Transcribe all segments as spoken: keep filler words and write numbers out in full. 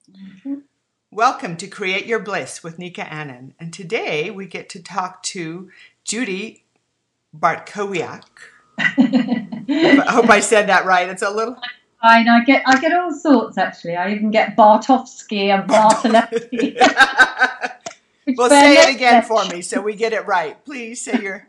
Welcome to Create Your Bliss with Nika Annan. And today we get to talk to Judy Bartkowiak. I hope I said that right. It's a little... Fine, I get I get all sorts actually. I even get Bartovsky and Bartolewski. Well, say it again for me so we get it right. Please say your...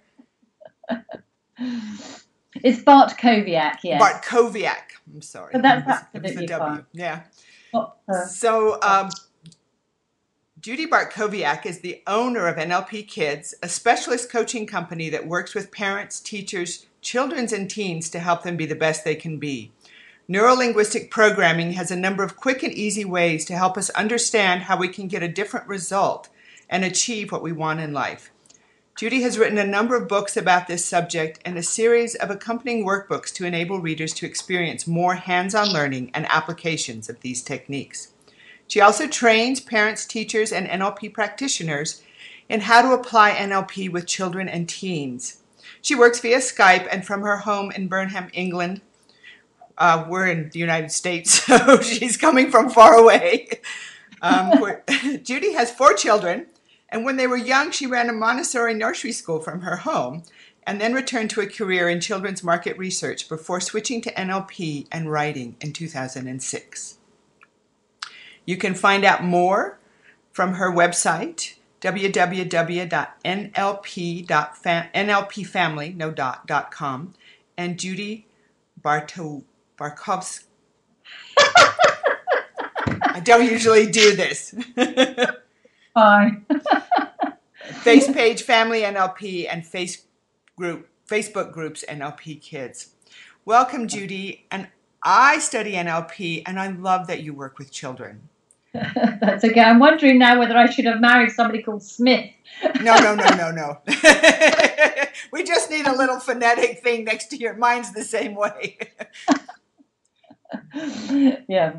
It's Bartkowiak, yes. Bartkowiak. I'm sorry. But that's It was absolutely the W. fine. Yeah. What, uh, So, um, Judy Bartkowiak is the owner of N L P Kids, a specialist coaching company that works with parents, teachers, children, and teens to help them be the best they can be. Neurolinguistic programming has a number of quick and easy ways to help us understand how we can get a different result and achieve what we want in life. Judy has written a number of books about this subject and a series of accompanying workbooks to enable readers to experience more hands-on learning and applications of these techniques. She also trains parents, teachers, and N L P practitioners in how to apply N L P with children and teens. She works via Skype and from her home in Burnham, England. Uh, we're in the United States, so she's coming from far away. Um, where, Judy has four children, and when they were young, she ran a Montessori nursery school from her home and then returned to a career in children's market research before switching to N L P and writing in two thousand six. You can find out more from her website, w w w dot n l p family no dot, dot com, and Judy Barto, Barkovs. I don't usually do this. fine. Face page Family N L P and face group, Facebook groups N L P Kids. Welcome, Judy. And I study N L P, and I love that you work with children. That's okay. I'm wondering now whether I should have married somebody called Smith. No, no, no, no, no. We just need a little phonetic thing next to your... Mine's the same way. Yeah.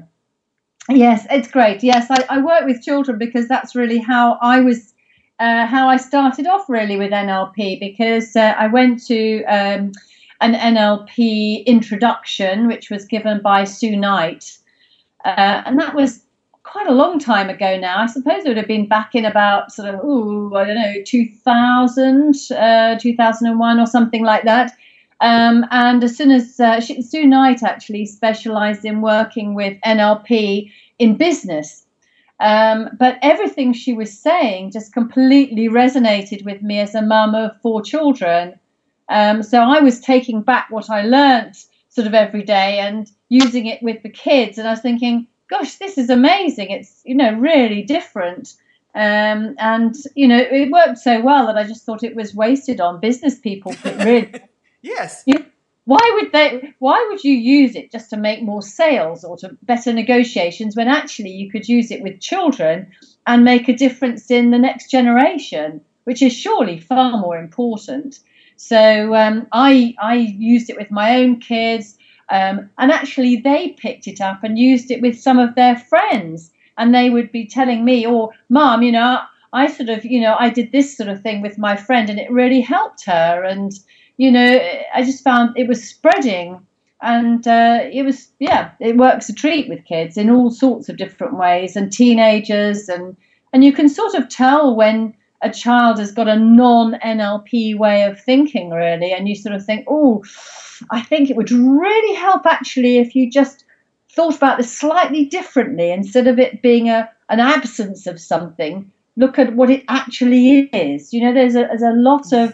Yes, it's great. Yes, I, I work with children because that's really how I was, uh, how I started off really with N L P, because uh, I went to um, an N L P introduction, which was given by Sue Knight. Uh, and that was quite a long time ago now. I suppose it would have been back in about sort of, ooh, I don't know, two thousand, uh, two thousand one or something like that. Um, and as soon as uh, she, Sue Knight actually specialized in working with N L P in business. Um, but everything she was saying just completely resonated with me as a mum of four children. Um, so I was taking back what I learned sort of every day and using it with the kids. And I was thinking, gosh, this is amazing. It's, you know, really different. Um, and, you know, it worked so well that I just thought it was wasted on business people. But really, Yes. you know, why would they, why would you use it just to make more sales or to better negotiations when actually you could use it with children and make a difference in the next generation, which is surely far more important. So um, I, I used it with my own kids. Um, and actually they picked it up and used it with some of their friends, and they would be telling me, oh, Mom, you know, I sort of, you know, I did this sort of thing with my friend and it really helped her. And, you know, I just found it was spreading, and uh, it was, yeah, it works a treat with kids in all sorts of different ways, and teenagers. And, and you can sort of tell when a child has got a non-N L P way of thinking, really, and you sort of think, oh, I think it would really help actually if you just thought about this slightly differently. Instead of it being a an absence of something, look at what it actually is. You know, there's a, there's a lot of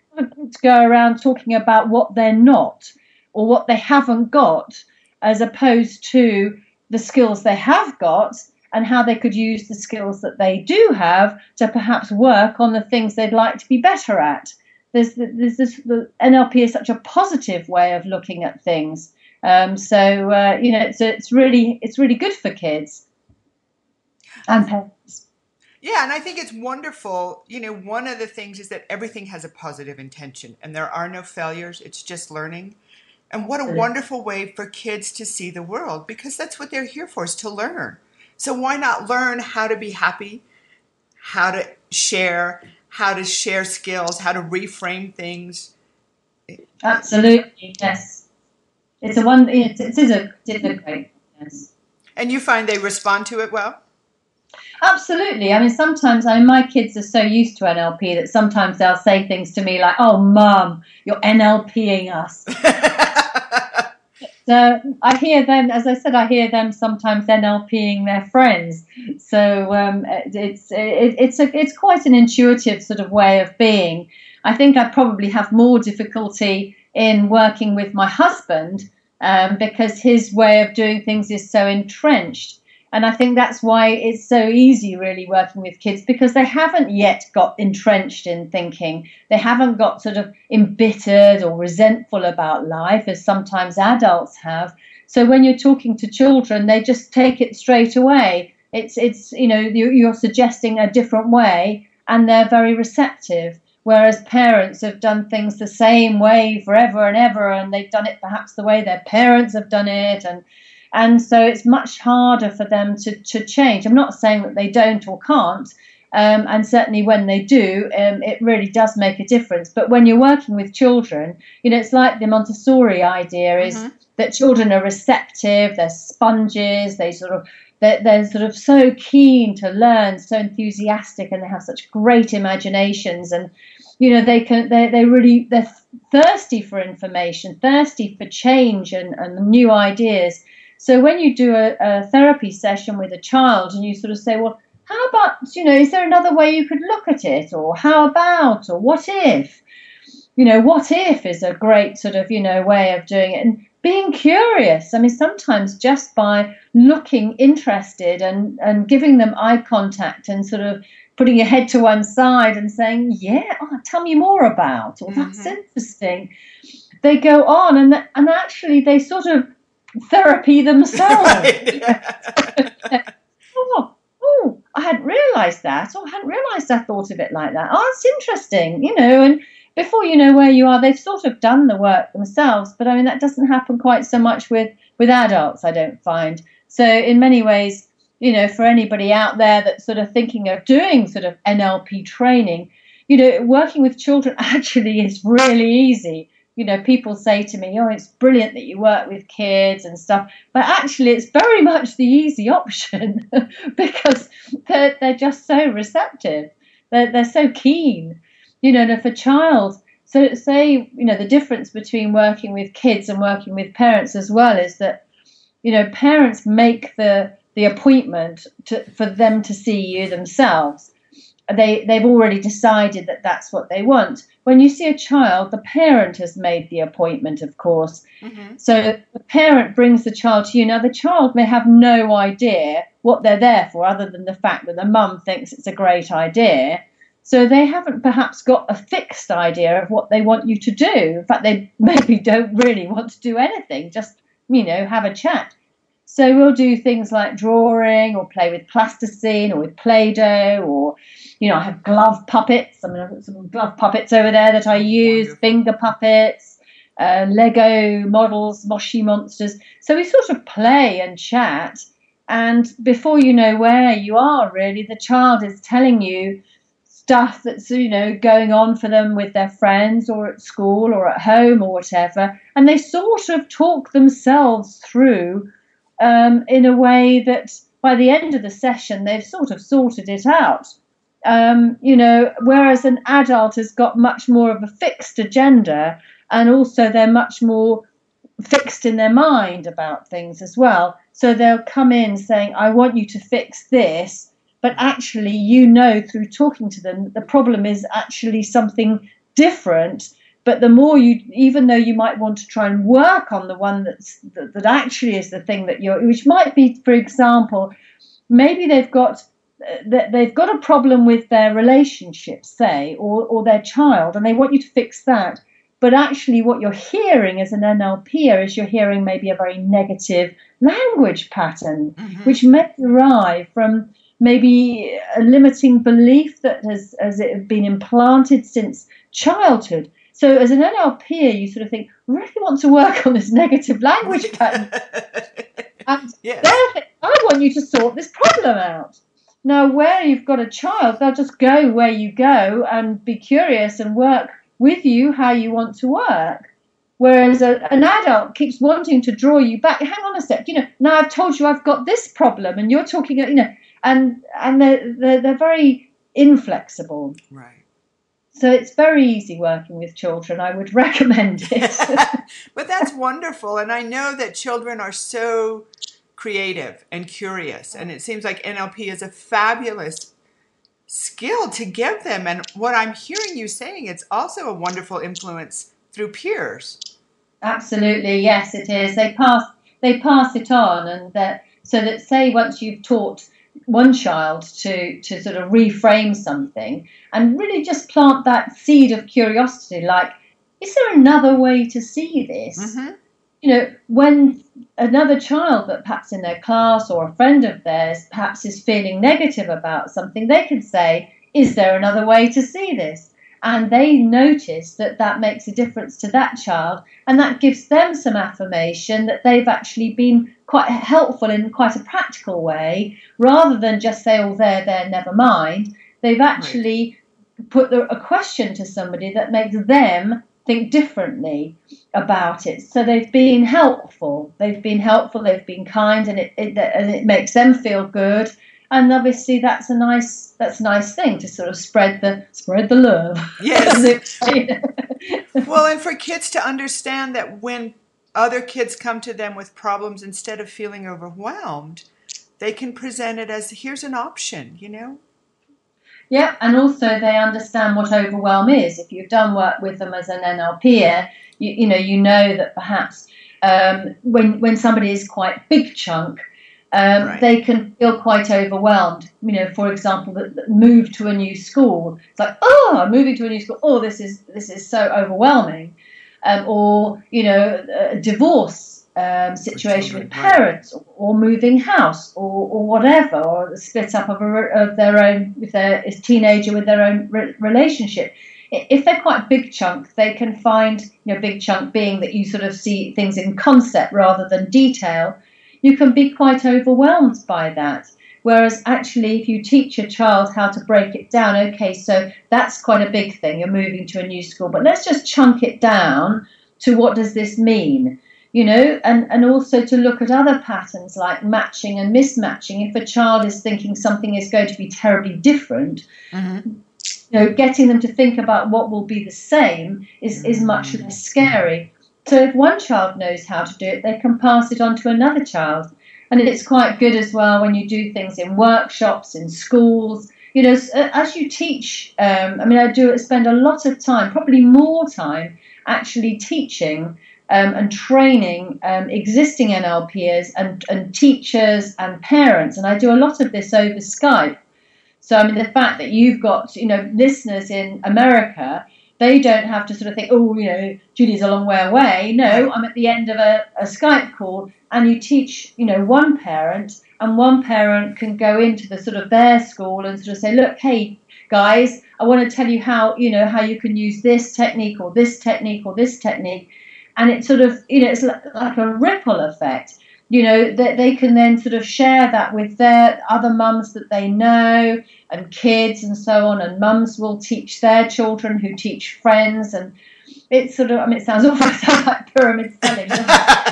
to go around talking about what they're not or what they haven't got, as opposed to the skills they have got and how they could use the skills that they do have to perhaps work on the things they'd like to be better at. There's, there's this, the N L P is such a positive way of looking at things. Um, so, uh, you know, it's, it's really, it's really good for kids and parents. Yeah, and I think it's wonderful. You know, one of the things is that everything has a positive intention and there are no failures. It's just learning. And what a wonderful way for kids to see the world, because that's what they're here for, is to learn. So why not learn how to be happy, how to share, how to share skills, how to reframe things? Absolutely, yes. It's a one. It, it is a, it is a great. Yes. And you find they respond to it well? Absolutely. I mean, sometimes, I mean, my kids are so used to N L P that sometimes they'll say things to me like, "Oh, Mum, you're NLPing us." So I hear them, as I said, I hear them sometimes NLPing their friends. So um, it's it, it's a, it's quite an intuitive sort of way of being. I think I probably have more difficulty in working with my husband um, because his way of doing things is so entrenched. And I think that's why it's so easy really working with kids, because they haven't yet got entrenched in thinking. They haven't got sort of embittered or resentful about life as sometimes adults have. So when you're talking to children, they just take it straight away. It's, it's you know, you're suggesting a different way and they're very receptive. Whereas parents have done things the same way forever and ever, and they've done it perhaps the way their parents have done it. And And so it's much harder for them to, to change. I'm not saying that they don't or can't. Um, and certainly when they do, um, it really does make a difference. But when you're working with children, you know, it's like the Montessori idea is mm-hmm. that children are receptive, they're sponges, they sort of, they're, they're sort of so keen to learn, so enthusiastic, and they have such great imaginations. And, you know, they can, they, they really, they're thirsty for information, thirsty for change and, and new ideas. So when you do a, a therapy session with a child and you sort of say, well, how about, you know, is there another way you could look at it? Or how about, or what if? You know, what if is a great sort of, you know, way of doing it. And being curious. I mean, sometimes just by looking interested and, and giving them eye contact and sort of putting your head to one side and saying, yeah, oh, tell me more about, or that's mm-hmm. interesting. They go on and, and actually they sort of therapy themselves. oh, oh, I hadn't realised that, or I hadn't realised I thought of it like that. Oh, it's interesting, you know, and before you know where you are, they've sort of done the work themselves. But I mean, that doesn't happen quite so much with, with adults, I don't find. So in many ways, you know, for anybody out there that's sort of thinking of doing sort of N L P training, you know, working with children actually is really easy. You know, people say to me, oh, it's brilliant that you work with kids and stuff. But actually, it's very much the easy option because they're, they're just so receptive. They're, they're so keen. You know, and if a child, so say, you know, the difference between working with kids and working with parents as well is that, you know, parents make the the appointment to, for them to see you themselves. They, they've already decided that that's what they want. When you see a child, the parent has made the appointment, of course. Mm-hmm. So the parent brings the child to you. Now, the child may have no idea what they're there for, other than the fact that the mum thinks it's a great idea. So they haven't perhaps got a fixed idea of what they want you to do. In fact, they maybe don't really want to do anything, just, you know, have a chat. So we'll do things like drawing or play with plasticine or with Play-Doh, or, you know, I have glove puppets. I mean, I've got some glove puppets over there that I use, Wonderful. Finger puppets, uh, Lego models, Moshi monsters. So we sort of play and chat. And before you know where you are, really, the child is telling you stuff that's, you know, going on for them with their friends or at school or at home or whatever. And they sort of talk themselves through Um, in a way that by the end of the session, they've sort of sorted it out. Um, you know, whereas an adult has got much more of a fixed agenda, and also they're much more fixed in their mind about things as well. So they'll come in saying, I want you to fix this, but actually, you know, through talking to them, the problem is actually something different. But the more you, even though you might want to try and work on the one that's, that, that actually is the thing that you're, which might be, for example, maybe they've got uh, they've got a problem with their relationship, say, or, or their child, and they want you to fix that. But actually what you're hearing as an N L P er is you're hearing maybe a very negative language pattern, mm-hmm. which may derive from maybe a limiting belief that has, has it been implanted since childhood. So as an N L P er, you sort of think, I really want to work on this negative language pattern. And yes. I want you to sort this problem out. Now, where you've got a child, they'll just go where you go and be curious and work with you how you want to work. Whereas a, an adult keeps wanting to draw you back. Hang on a sec, you know, now I've told you I've got this problem, and you're talking, you know, and and they're, they're, they're very inflexible. Right. So it's very easy working with children. I would recommend it. But that's wonderful. And I know that children are so creative and curious. And it seems like N L P is a fabulous skill to give them. And what I'm hearing you saying, it's also a wonderful influence through peers. Absolutely. Yes, it is. They pass, they pass it on. And that, so that, say, once you've taught one child to to sort of reframe something and really just plant that seed of curiosity, like, is there another way to see this? Mm-hmm. You know, when another child that perhaps in their class or a friend of theirs perhaps is feeling negative about something, they can say, is there another way to see this? And they notice that that makes a difference to that child, and that gives them some affirmation that they've actually been quite helpful in quite a practical way, rather than just say, oh, there, there, never mind. They've actually right. put the, a question to somebody that makes them think differently about it. So they've been helpful. They've been helpful, they've been kind, and it, it, and it makes them feel good. And obviously, that's a nice that's a nice thing to sort of spread the spread the love. Yes. Well, and for kids to understand that when other kids come to them with problems, instead of feeling overwhelmed, they can present it as, here's an option, you know. Yeah, and also they understand what overwhelm is. If you've done work with them as an N L P-er, you, you know you know that perhaps um, when when somebody is quite big chunk. Um, right. They can feel quite overwhelmed. You know, for example, the, the move to a new school. It's like, oh, moving to a new school. Oh, this is this is so overwhelming. Um, or you know, a divorce um, situation with parents, or, or moving house, or, or whatever, or the split up of a, of their own with their a teenager with their own re- relationship. If they're quite a big chunk, they can find, you know, big chunk being that you sort of see things in concept rather than detail. You can be quite overwhelmed by that. Whereas actually, if you teach a child how to break it down, okay, so that's quite a big thing. You're moving to a new school, but let's just chunk it down to what does this mean? You know, and, and also to look at other patterns like matching and mismatching. If a child is thinking something is going to be terribly different, mm-hmm. you know, getting them to think about what will be the same is, mm-hmm. is much less scary. So if one child knows how to do it, they can pass it on to another child. And it's quite good as well when you do things in workshops, in schools. You know, as you teach, um, I mean, I do spend a lot of time, probably more time, actually teaching um, and training um, existing N L Pers and, and teachers and parents. And I do a lot of this over Skype. So, I mean, the fact that you've got, you know, listeners in America, they don't have to sort of think, oh, you know, Julie's a long way away. No, I'm at the end of a, a Skype call, and you teach, you know, one parent, and one parent can go into the sort of their school and sort of say, look, hey, guys, I want to tell you how, you know, how you can use this technique or this technique or this technique. And it's sort of, you know, it's like a ripple effect. You know, that they can then sort of share that with their other mums that they know and kids and so on, and mums will teach their children who teach friends, and it's sort of, I mean, it sounds awful, it sounds like pyramid selling, doesn't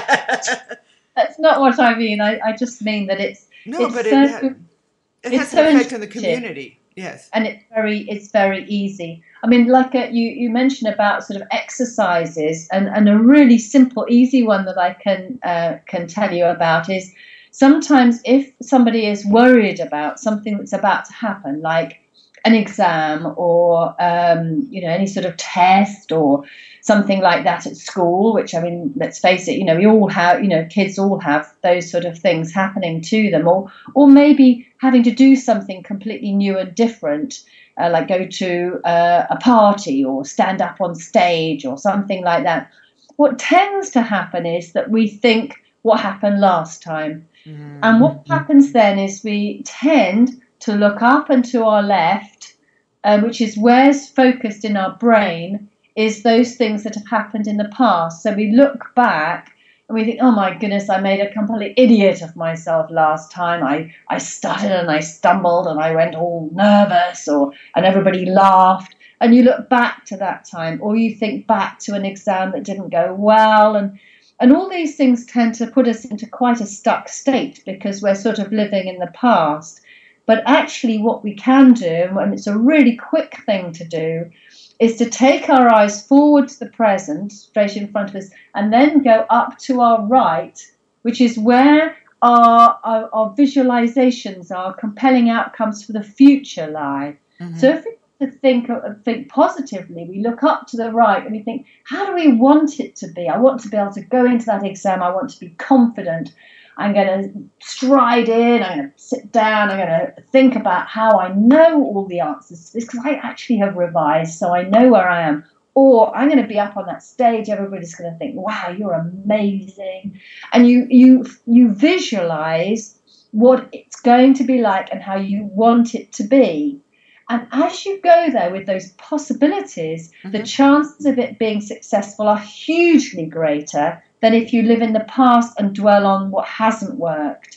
it? That's not what I mean. I, I just mean that it's no, it's but so, it, ha- it has so an effect on the community. Yes, and it's very it's very easy. I mean, like a, you you mentioned about sort of exercises, and, and a really simple, easy one that I can uh, can tell you about is sometimes if somebody is worried about something that's about to happen, like an exam or um, you know, any sort of test or something like that at school, which, I mean, let's face it, you know, we all have, you know, kids all have those sort of things happening to them, or or maybe having to do something completely new and different, uh, like go to uh, a party or stand up on stage or something like that. What tends to happen is that we think what happened last time. Mm-hmm. And what happens then is we tend to look up and to our left, uh, which is where's focused in our brain, is those things that have happened in the past. So we look back and we think, oh my goodness, I made a complete idiot of myself last time. I, I stuttered and I stumbled and I went all nervous, or and everybody laughed. and you look back to that time, or you think back to an exam that didn't go well, and and all these things tend to put us into quite a stuck state because we're sort of living in the past. But actually what we can do, and it's a really quick thing to do, is to take our eyes forward to the present, straight in front of us, and then go up to our right, which is where our, our, our visualizations, our compelling outcomes for the future lie. Mm-hmm. So if we to think think positively, we look up to the right and we think, how do we want it to be? I want to be able to go into that exam. I want to be confident. I'm going to stride in. I'm going to sit down. I'm going to think about how I know all the answers to this because I actually have revised, so I know where I am. Or I'm going to be up on that stage. Everybody's going to think, wow, you're amazing. And you you you visualize what it's going to be like and how you want it to be. And as you go there with those possibilities, mm-hmm. the chances of it being successful are hugely greater than if you live in the past and dwell on what hasn't worked.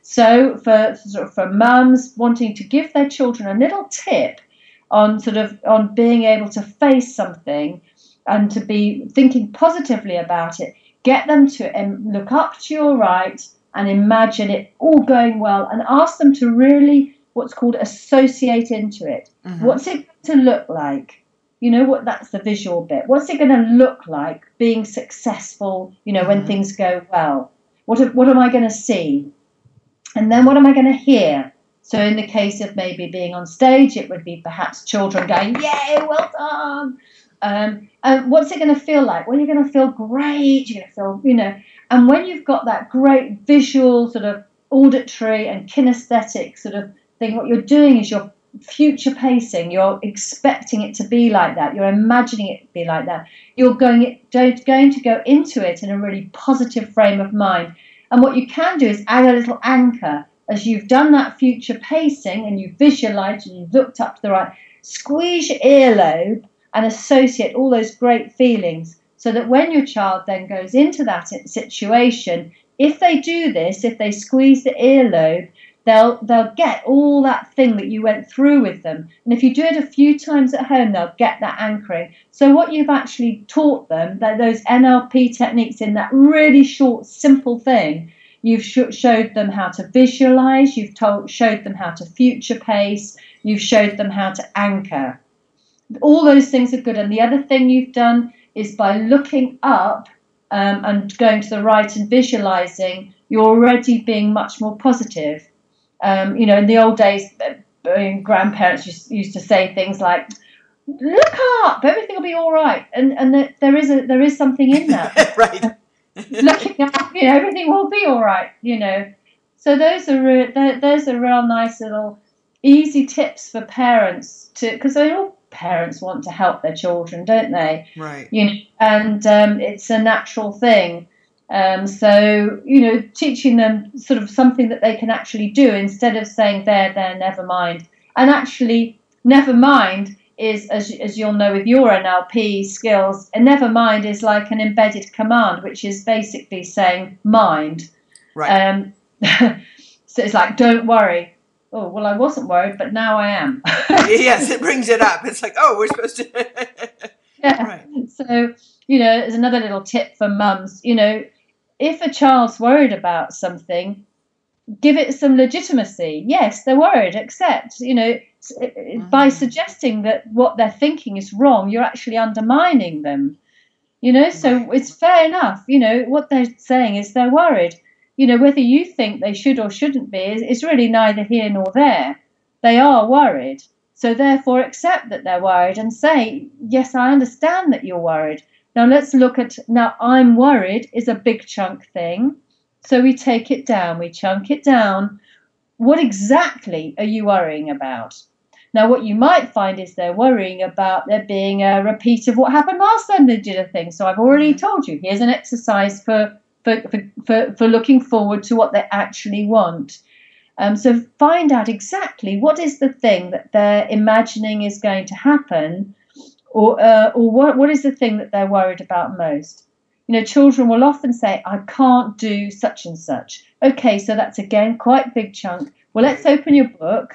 So for sort of for mums wanting to give their children a little tip on sort of on being able to face something and to be thinking positively about it, get them to um, look up to your right and imagine it all going well and ask them to really what's called associate into it. Mm-hmm. What's it going to look like? You know what? That's the visual bit. What's it going to look like being successful? You know, mm-hmm. when things go well. What what am I going to see? And then what am I going to hear? So in the case of maybe being on stage, it would be perhaps children going, "Yay, well done!" Um, and what's it going to feel like? Well, you're going to feel great. You're going to feel, you know. And when you've got that great visual sort of auditory and kinesthetic sort of thing, what you're doing is you're future pacing. You're expecting it to be like that. You're imagining it to be like that. You're going, going to go into it in a really positive frame of mind. And what you can do is add a little anchor. As you've done that future pacing and you've visualized and you've looked up to the right, squeeze your earlobe and associate all those great feelings so that when your child then goes into that situation, if they do this, if they squeeze the earlobe, They'll they'll get all that thing that you went through with them. And if you do it a few times at home, they'll get that anchoring. So what you've actually taught them, that those N L P techniques in that really short, simple thing, you've sh- showed them how to visualize, you've told, showed them how to future pace, you've showed them how to anchor. All those things are good. And the other thing you've done is by looking up um, and going to the right and visualizing, you're already being much more positive. Um, you know, in the old days, uh, grandparents used, used to say things like, "Look up, everything will be all right," and and the, there is a there is something in that. Right. Looking up, you know, everything will be all right. You know, so those are re- those are real nice little easy tips for parents to, because all parents want to help their children, don't they? Right. You know, and um, it's a natural thing. Um, so, you know, teaching them sort of something that they can actually do instead of saying, there, there, never mind. And actually, never mind is, as, as you'll know with your N L P skills, and never mind is like an embedded command, which is basically saying mind. Right. Um, so it's like, don't worry. Oh, well, I wasn't worried, but now I am. Yes, it brings it up. It's like, oh, we're supposed to. Yeah. Right. So, you know, there's another little tip for mums, you know, if a child's worried about something, give it some legitimacy. Yes, they're worried, accept, you know, mm-hmm. by suggesting that what they're thinking is wrong, you're actually undermining them, you know, so right. It's fair enough. You know, what they're saying is they're worried. You know, whether you think they should or shouldn't be is, is really neither here nor there. They are worried. So therefore accept that they're worried and say, yes, I understand that you're worried. Now let's look at, now I'm worried is a big chunk thing. So we take it down, we chunk it down. What exactly are you worrying about? Now what you might find is they're worrying about there being a repeat of what happened last time they did a thing. So I've already told you, here's an exercise for, for, for, for, for looking forward to what they actually want. Um, so find out exactly what is the thing that they're imagining is going to happen. Or, uh, or what, what is the thing that they're worried about most? You know, children will often say, I can't do such and such. Okay, so that's again quite a big chunk. Well, let's open your book,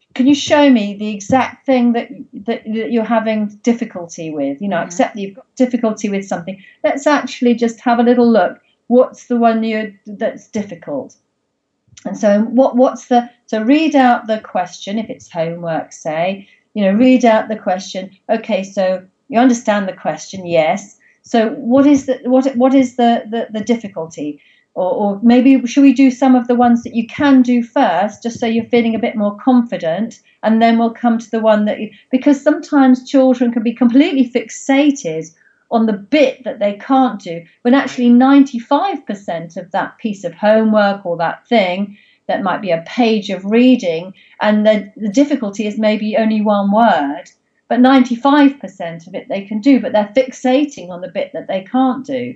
can you show me the exact thing that, that that you're having difficulty with? You know, mm-hmm. accept that you've got difficulty with something. Let's actually just have a little look. What's the one you that's difficult? And so what what's the so read out the question if it's homework, say, you know, read out the question. Okay, so you understand the question, yes. So what is the what what is the the, the difficulty? Or, or maybe should we do some of the ones that you can do first, just so you're feeling a bit more confident, and then we'll come to the one that you, because sometimes children can be completely fixated on the bit that they can't do, when actually ninety-five percent of that piece of homework or that thing that might be a page of reading, and the, the difficulty is maybe only one word, but ninety-five percent of it they can do, but they're fixating on the bit that they can't do.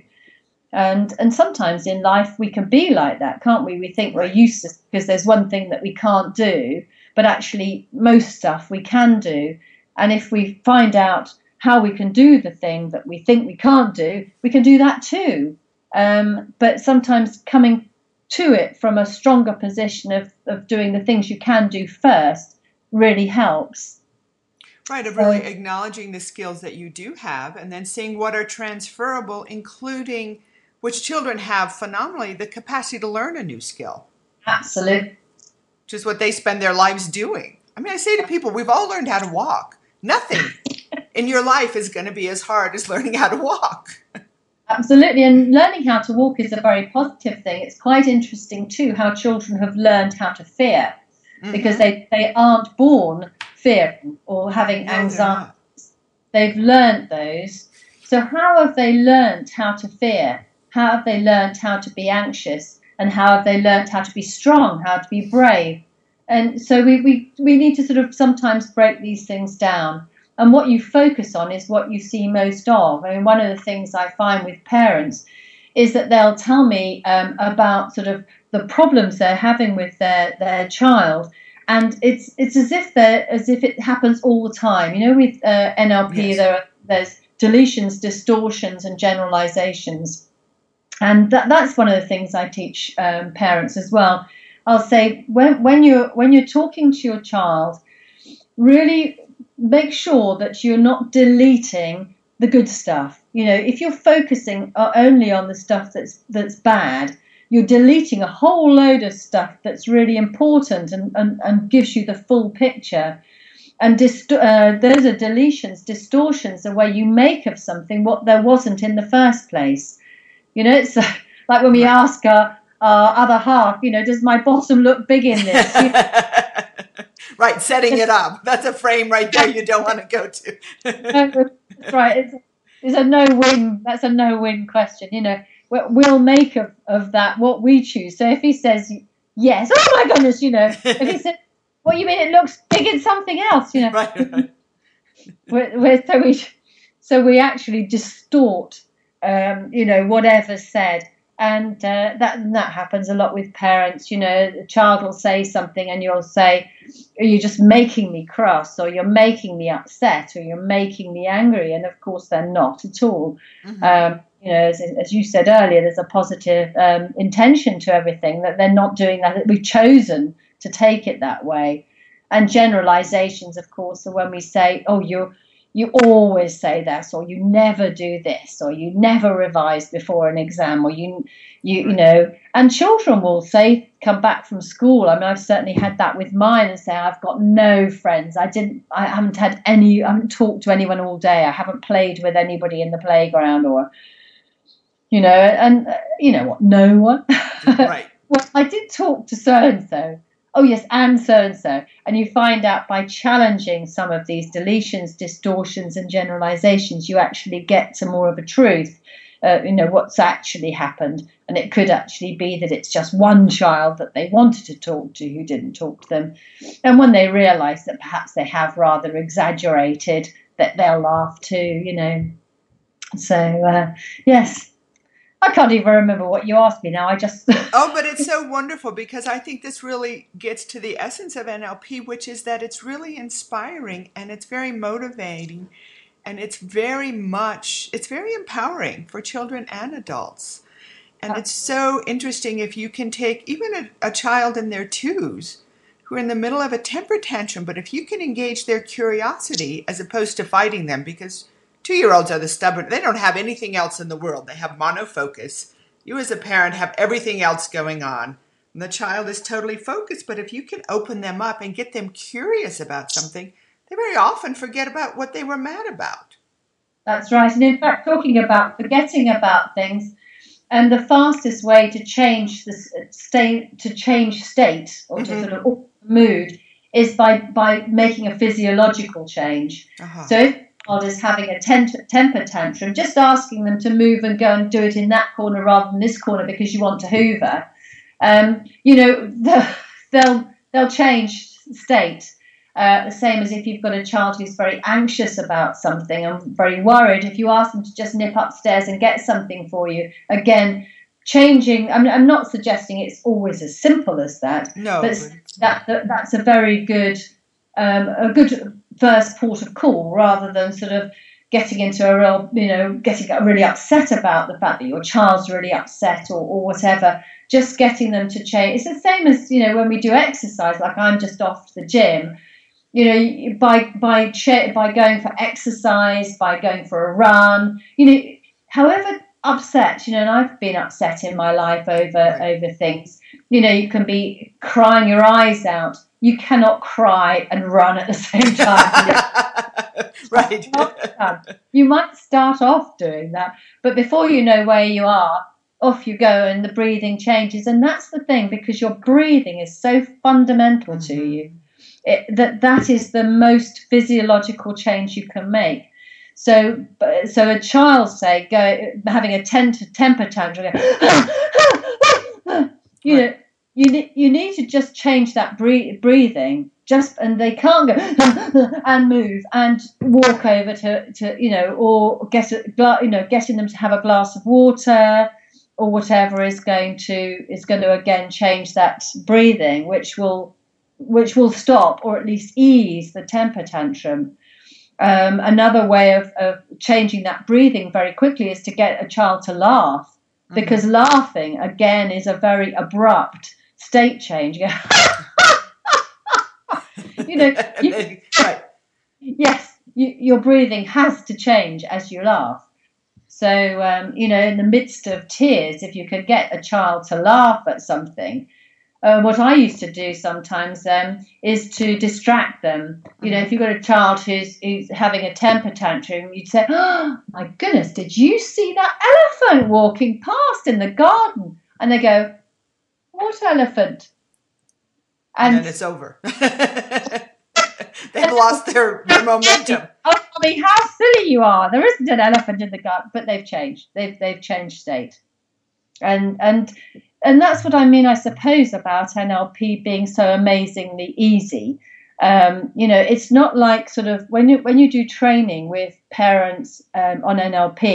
And and sometimes in life we can be like that, can't we? We think we're useless because there's one thing that we can't do, but actually most stuff we can do. And if we find out how we can do the thing that we think we can't do, we can do that too. Um, but sometimes coming to it from a stronger position of, of doing the things you can do first really helps. Right, of really acknowledging the skills that you do have and then seeing what are transferable, including which children have phenomenally the capacity to learn a new skill. Absolutely. Which is what they spend their lives doing. I mean, I say to people, we've all learned how to walk. Nothing in your life is going to be as hard as learning how to walk. Absolutely, and learning how to walk is a very positive thing. It's quite interesting too how children have learned how to fear, mm-hmm. because they, they aren't born fearing or having anxiety. They've learned those. So how have they learned how to fear? How have they learned how to be anxious? And how have they learned how to be strong, how to be brave? And so we, we, we need to sort of sometimes break these things down. And what you focus on is what you see most of. I mean, one of the things I find with parents is that they'll tell me um, about sort of the problems they're having with their, their child. And it's it's as if they're as if it happens all the time. You know, with uh, N L P, yes. there are, there's deletions, distortions, and generalizations, and that, that's one of the things I teach um, parents as well. I'll say when when you're when you're talking to your child, really make sure that you're not deleting the good stuff. You know, if you're focusing only on the stuff that's that's bad, you're deleting a whole load of stuff that's really important and, and, and gives you the full picture. And dist- uh, those are deletions, distortions, the way you make of something what there wasn't in the first place. You know, it's uh, like when we ask our, our other half, you know, does my bottom look big in this? You know, right, setting it up. That's a frame right there you don't want to go to. That's right. It's, it's a no-win. That's a no-win question, you know. We'll make of, of that what we choose. So if he says yes, oh my goodness, you know. If he says, what you mean it looks big in something else, you know. Right, right. we're, we're, so we so we actually distort, um, you know, whatever's said, and uh, that that happens a lot with parents. You know, the child will say something, and you'll say, "You're just making me cross," or "You're making me upset," or "You're making me angry," and of course they're not at all. Mm-hmm. Um, You know, as, as you said earlier, there's a positive um, intention to everything, that they're not doing that, that we've chosen to take it that way. And generalizations, of course, are when we say, oh, you you always say this, or you never do this, or you never revise before an exam, or you, you, you know, and children will say, come back from school. I mean, I've certainly had that with mine and say, I've got no friends. I didn't, I haven't had any, I haven't talked to anyone all day. I haven't played with anybody in the playground, or, you know, and uh, you know what? No one. Right. Well, I did talk to so and so. Oh yes, and so and so. And you find out by challenging some of these deletions, distortions, and generalizations, you actually get to more of a truth. Uh, you know what's actually happened, and it could actually be that it's just one child that they wanted to talk to who didn't talk to them. And when they realise that perhaps they have rather exaggerated, that they'll laugh too. You know. So uh, yes. I can't even remember what you asked me now. I just... Oh, but it's so wonderful, because I think this really gets to the essence of N L P, which is that it's really inspiring and it's very motivating and it's very much, it's very empowering for children and adults. And it's so interesting if you can take even a, a child in their twos who who are in the middle of a temper tantrum, but if you can engage their curiosity as opposed to fighting them, because two-year-olds are the stubborn, they don't have anything else in the world. They have monofocus. You as a parent have everything else going on, and the child is totally focused. But if you can open them up and get them curious about something, they very often forget about what they were mad about. That's right. And in fact, talking about forgetting about things, and the fastest way to change the state, to change state or to mm-hmm. sort of mood, is by, by making a physiological change. Uh-huh. So if a child is having a temper, temper tantrum, just asking them to move and go and do it in that corner rather than this corner because you want to hoover, um, you know, they'll they'll change state. Uh, the same as if you've got a child who's very anxious about something and very worried. If you ask them to just nip upstairs and get something for you, again, changing. I'm, I'm not suggesting it's always as simple as that. No, but that, that that's a very good, um, a good first port of call, rather than sort of getting into a real, you know, getting really upset about the fact that your child's really upset or, or whatever. Just getting them to change. It's the same as, you know, when we do exercise. Like I'm just off to the gym. You know, by by by going for exercise, by going for a run, you know, however upset, you know, and I've been upset in my life over right. over things. You know, you can be crying your eyes out. You cannot cry and run at the same time. Right. You might start off doing that, but before you know where you are, off you go, and the breathing changes. And that's the thing, because your breathing is so fundamental mm-hmm. to you. It, that that is the most physiological change you can make. So, so a child, say, go having a temper temper tantrum, you know, you you need to just change that breathe, breathing. Just and they can't go and move and walk over to, to you know, or get a, you know, getting them to have a glass of water or whatever is going to is going to again change that breathing, which will. which will stop or at least ease the temper tantrum. Um, another way of, of changing that breathing very quickly is to get a child to laugh, mm-hmm. because laughing, again, is a very abrupt state change. you know, you, right. Yes, you, your breathing has to change as you laugh. So, um, you know, in the midst of tears, if you can get a child to laugh at something, Uh, what I used to do sometimes um, is to distract them. You know, if you've got a child who's, who's having a temper tantrum, you'd say, "Oh, my goodness, did you see that elephant walking past in the garden?" And they go, "What elephant?" And, and then it's over. They've lost their, their momentum. Oh, Mommy, how silly you are. There isn't an elephant in the garden. But they've changed. They've, they've changed state. And, and, And that's what I mean, I suppose, about N L P being so amazingly easy. Um, you know, it's not like sort of when you when you do training with parents um, on N L P,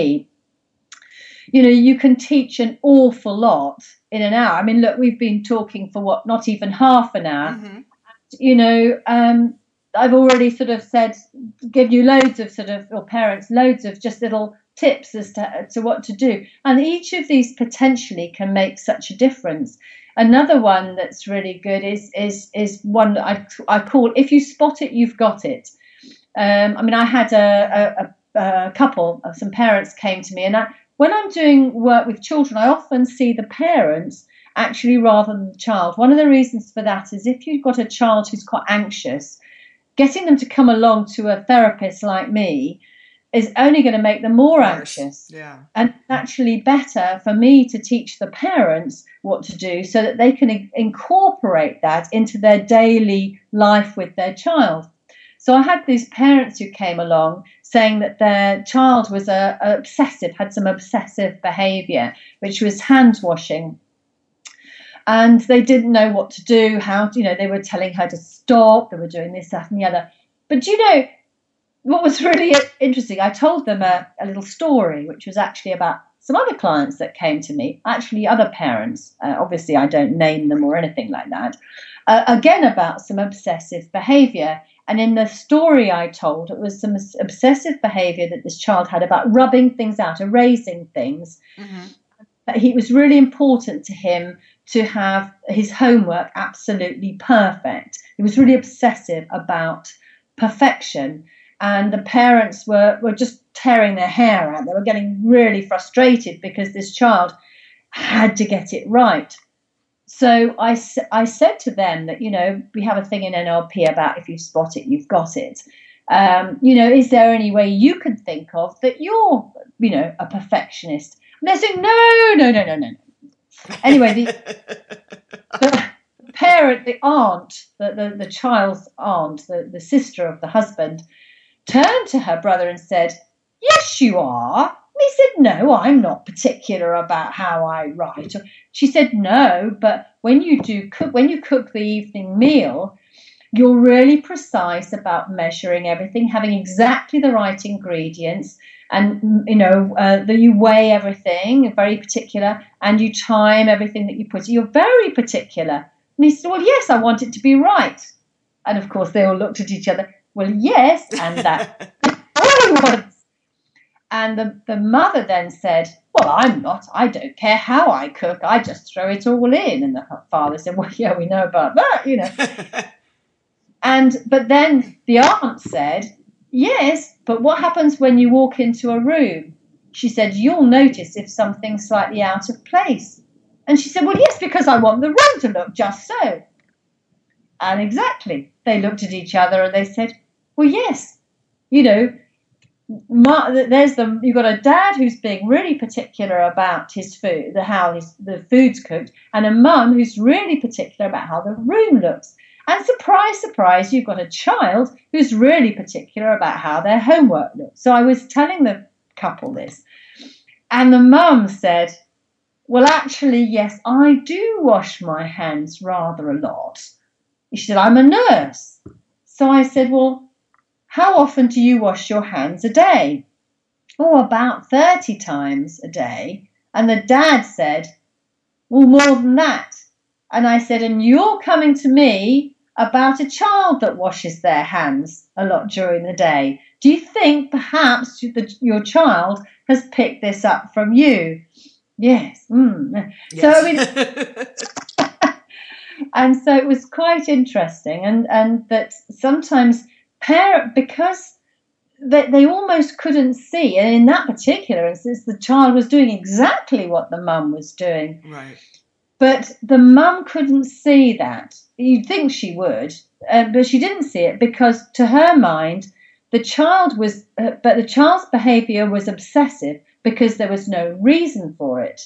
you know, you can teach an awful lot in an hour. I mean, look, we've been talking for what, not even half an hour. Mm-hmm. You know, um, I've already sort of said, give you loads of sort of, or parents, loads of just little tips as to, to what to do. And each of these potentially can make such a difference. Another one that's really good is is is one that I, I call, if you spot it, you've got it. Um, I mean, I had a, a, a couple of some parents came to me, and I, when I'm doing work with children, I often see the parents actually rather than the child. One of the reasons for that is if you've got a child who's quite anxious, getting them to come along to a therapist like me is only going to make them more anxious. Yeah. And it's actually better for me to teach the parents what to do so that they can in- incorporate that into their daily life with their child. So I had these parents who came along saying that their child was a, a obsessive, had some obsessive behaviour, which was hand washing. And they didn't know what to do, how, you know, they were telling her to stop, they were doing this, that and the other. But, you know, what was really interesting, I told them a, a little story, which was actually about some other clients that came to me, actually other parents. Uh, obviously, I don't name them or anything like that. Uh, again, about some obsessive behaviour. And in the story I told, it was some obsessive behaviour that this child had about rubbing things out, erasing things. Mm-hmm. It was really important to him to have his homework absolutely perfect. He was really obsessive about perfection, and the parents were, were just tearing their hair out. They were getting really frustrated because this child had to get it right. So I, I said to them that, you know, we have a thing in N L P about if you spot it, you've got it. Um, you know, is there any way you can think of that you're, you know, a perfectionist? And they're saying, no, no, no, no, no, no. Anyway, the, the parent, the aunt, the, the, the child's aunt, the, the sister of the husband, turned to her brother and said, yes, you are. And he said, no, I'm not particular about how I write. She said, no, but when you do cook, when you cook the evening meal, you're really precise about measuring everything, having exactly the right ingredients, and, you know, uh, that you weigh everything, very particular, and you time everything that you put. You're very particular. And he said, well, yes, I want it to be right. And, of course, they all looked at each other. Well, yes, and that was. And the, the mother then said, well, I'm not. I don't care how I cook. I just throw it all in. And the father said, well, yeah, we know about that, you know. And but then the aunt said, yes, but what happens when you walk into a room? She said, you'll notice if something's slightly out of place. And she said, well, yes, because I want the room to look just so. And exactly. They looked at each other and they said, well, yes, you know, there's the you've got a dad who's being really particular about his food, the how his, the food's cooked, and a mum who's really particular about how the room looks. And surprise, surprise, you've got a child who's really particular about how their homework looks. So I was telling the couple this, and the mum said, well, actually, yes, I do wash my hands rather a lot. She said, I'm a nurse. So I said, well, how often do you wash your hands a day? Oh, about thirty times a day. And the dad said, well, more than that. And I said, and you're coming to me about a child that washes their hands a lot during the day. Do you think perhaps the, your child has picked this up from you? Yes. Mm. Yes. So, I mean, and so it was quite interesting. And, and that sometimes parent, because they, they almost couldn't see, and in that particular instance, the child was doing exactly what the mum was doing. Right. But the mum couldn't see that. You'd think she would, uh, but she didn't see it because, to her mind, the child was, uh, but the child's behaviour was obsessive because there was no reason for it.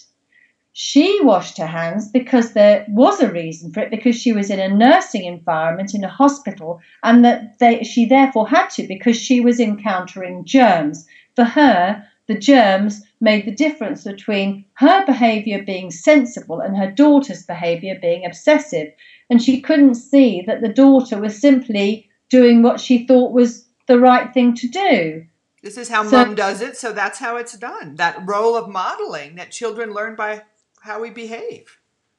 She washed her hands because there was a reason for it, because she was in a nursing environment in a hospital, and that they, she therefore had to, because she was encountering germs. For her, the germs made the difference between her behaviour being sensible and her daughter's behaviour being obsessive. And she couldn't see that the daughter was simply doing what she thought was the right thing to do. This is how so, mom does it, so that's how it's done. That role of modeling that children learn by how we behave.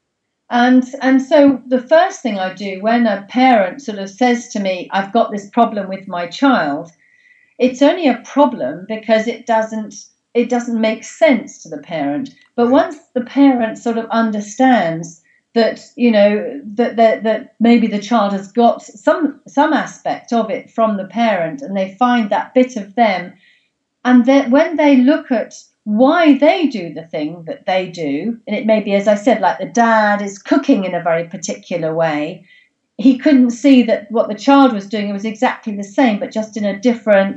And and so the first thing I do when a parent sort of says to me, I've got this problem with my child, it's only a problem because it doesn't it doesn't make sense to the parent. But once the parent sort of understands that, you know, that that, that maybe the child has got some some aspect of it from the parent, and they find that bit of them, and that when they look at why they do the thing that they do, and it may be, as I said, like the dad is cooking in a very particular way, he couldn't see that what the child was doing, it was exactly the same, but just in a different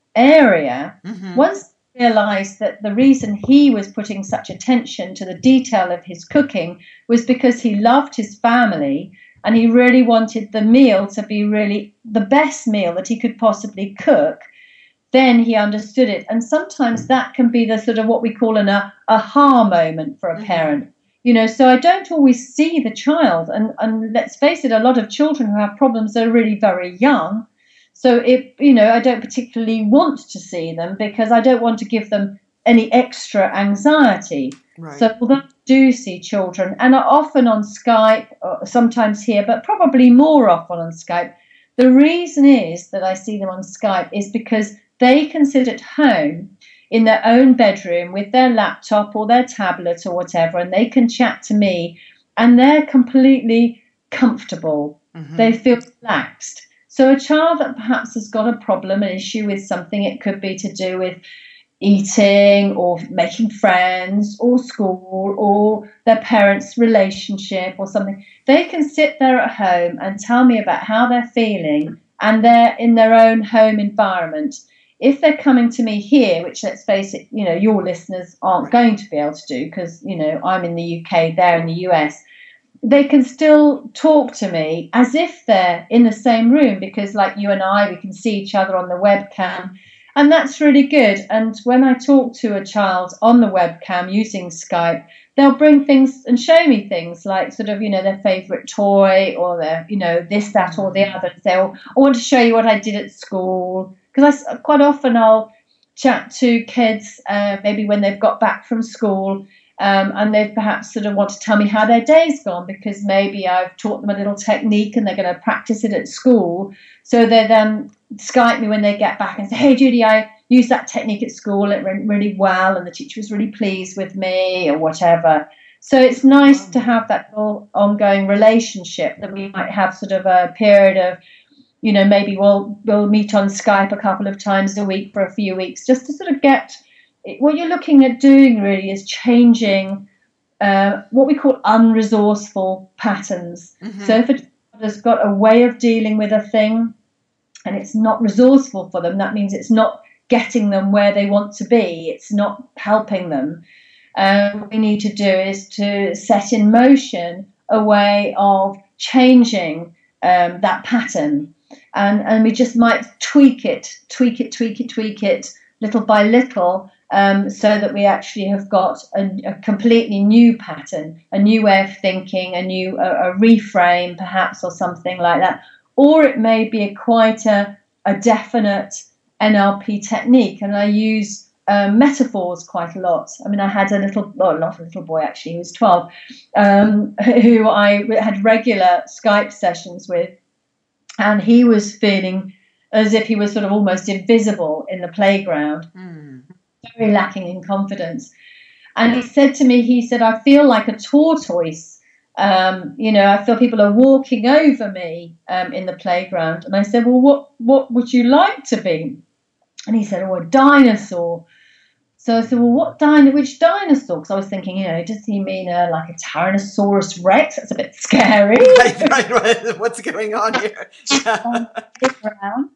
area. Mm-hmm. Once he realised that the reason he was putting such attention to the detail of his cooking was because he loved his family, and he really wanted the meal to be really the best meal that he could possibly cook, then he understood it. And sometimes that can be the sort of what we call an uh, aha moment for a parent. Mm-hmm. You know, so I don't always see the child. And, and let's face it, a lot of children who have problems are really very young. So, it, you know, I don't particularly want to see them because I don't want to give them any extra anxiety. Right. So although I do see children, and are often on Skype, or sometimes here, but probably more often on Skype, the reason is that I see them on Skype is because they can sit at home in their own bedroom with their laptop or their tablet or whatever, and they can chat to me and they're completely comfortable. Mm-hmm. They feel relaxed. So a child that perhaps has got a problem, an issue with something, it could be to do with eating or making friends or school or their parents' relationship or something, they can sit there at home and tell me about how they're feeling, and they're in their own home environment. If they're coming to me here, which, let's face it, you know, your listeners aren't going to be able to do because, you know, I'm in the U K, they're in the U S, they can still talk to me as if they're in the same room, because like you and I, we can see each other on the webcam, and that's really good. And when I talk to a child on the webcam using Skype, they'll bring things and show me things like sort of, you know, their favourite toy or their, you know, this, that or the other. And say, oh, I want to show you what I did at school. Because I quite often I'll chat to kids, uh, maybe when they've got back from school, um, and they perhaps sort of want to tell me how their day's gone, because maybe I've taught them a little technique and they're going to practice it at school. So they then Skype me when they get back and say, hey, Judy, I used that technique at school. It went really well, and the teacher was really pleased with me, or whatever. So it's nice to have that whole ongoing relationship, that we might have sort of a period of, you know, maybe we'll we'll meet on Skype a couple of times a week for a few weeks, just to sort of get, what you're looking at doing really is changing uh, what we call unresourceful patterns. Mm-hmm. So if a child has got a way of dealing with a thing and it's not resourceful for them, that means it's not getting them where they want to be, it's not helping them. Um, what we need to do is to set in motion a way of changing um, that pattern. And, and we just might tweak it, tweak it, tweak it, tweak it, little by little, um, so that we actually have got a, a completely new pattern, a new way of thinking, a new a, a reframe perhaps, or something like that. Or it may be a quite a, a definite N L P technique. And I use um, metaphors quite a lot. I mean, I had a little, well, not a little boy actually, he was twelve, um, who I had regular Skype sessions with. And he was feeling as if he was sort of almost invisible in the playground, mm. very lacking in confidence. And he said to me, he said, I feel like a tortoise. Um, you know, I feel people are walking over me um, in the playground. And I said, well, what, what would you like to be? And he said, oh, a dinosaur. So I said, well, what dino- which dinosaur? Because I was thinking, you know, does he mean uh, like a Tyrannosaurus Rex? That's a bit scary. Right, right, right. What's going on here? um,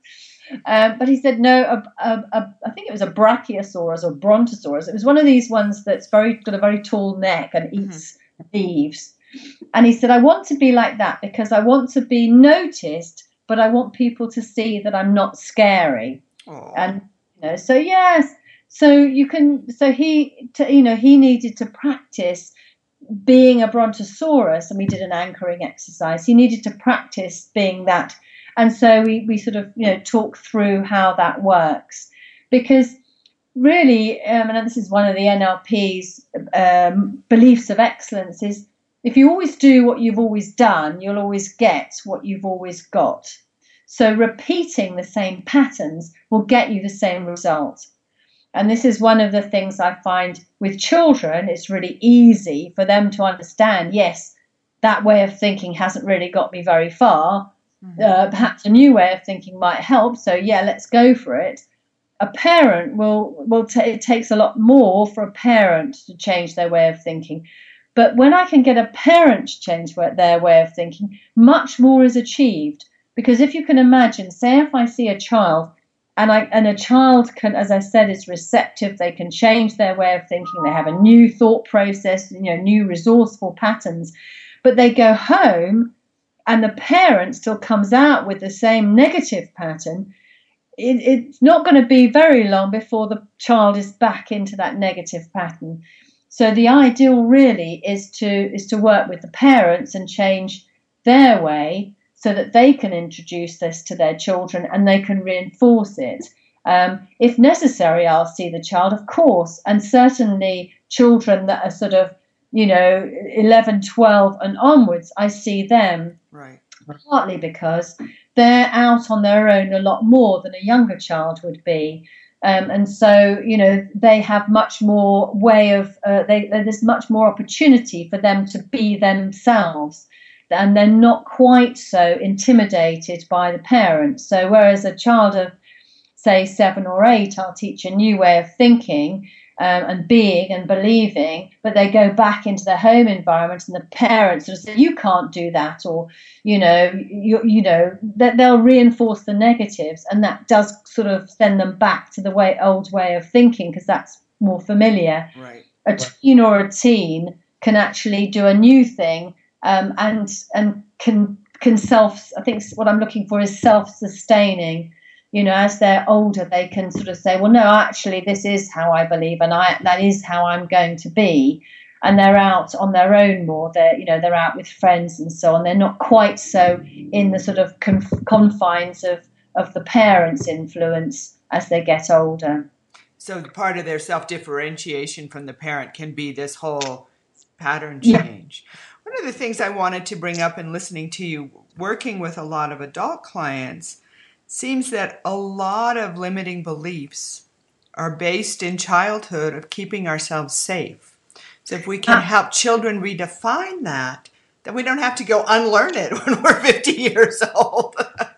but he said, no, a, a, a, I think it was a Brachiosaurus or Brontosaurus. It was one of these ones that's very got a very tall neck and eats mm-hmm. leaves. And he said, I want to be like that because I want to be noticed, but I want people to see that I'm not scary. Aww. And, you know, so yes. So you can, so he, to, you know, he needed to practice being a Brontosaurus, and we did an anchoring exercise. He needed to practice being that. And so we, we sort of, you know, talk through how that works, because really, um, and this is one of the N L P's um, beliefs of excellence, is if you always do what you've always done, you'll always get what you've always got. So repeating the same patterns will get you the same result. And this is one of the things I find with children. It's really easy for them to understand, yes, that way of thinking hasn't really got me very far. Mm-hmm. Uh, perhaps a new way of thinking might help. So, yeah, let's go for it. A parent will, will t- it takes a lot more for a parent to change their way of thinking. But when I can get a parent to change their way of thinking, much more is achieved. Because if you can imagine, say if I see a child, And, I, and a child can, as I said, is receptive. They can change their way of thinking. They have a new thought process, you know, new resourceful patterns. But they go home and the parent still comes out with the same negative pattern. It, it's not going to be very long before the child is back into that negative pattern. So the ideal really is to is to work with the parents and change their way, so that they can introduce this to their children and they can reinforce it. Um, if necessary, I'll see the child, of course, and certainly children that are sort of, you know, eleven, twelve and onwards, I see them. Right. Partly because they're out on their own a lot more than a younger child would be. Um, and so, you know, they have much more way of, uh, they, there's much more opportunity for them to be themselves. And they're not quite so intimidated by the parents. So whereas a child of, say, seven or eight, I'll teach a new way of thinking um, and being and believing, but they go back into their home environment and the parents sort of say, you can't do that, or, you know, you, you know, that they'll reinforce the negatives, and that does sort of send them back to the way old way of thinking, because that's more familiar. Right. A teen or a teen can actually do a new thing um, and and can can self. I think what I'm looking for is self-sustaining. You know, as they're older, they can sort of say, well, no, actually, this is how I believe, and I that is how I'm going to be. And they're out on their own more. They're, you know, they're out with friends and so on. They're not quite so in the sort of conf- confines of, of the parents' influence as they get older. So part of their self-differentiation from the parent can be this whole pattern change. Yeah. One of the things I wanted to bring up in listening to you, working with a lot of adult clients, seems that a lot of limiting beliefs are based in childhood of keeping ourselves safe. So if we can help children redefine that, then we don't have to go unlearn it when we're fifty years old.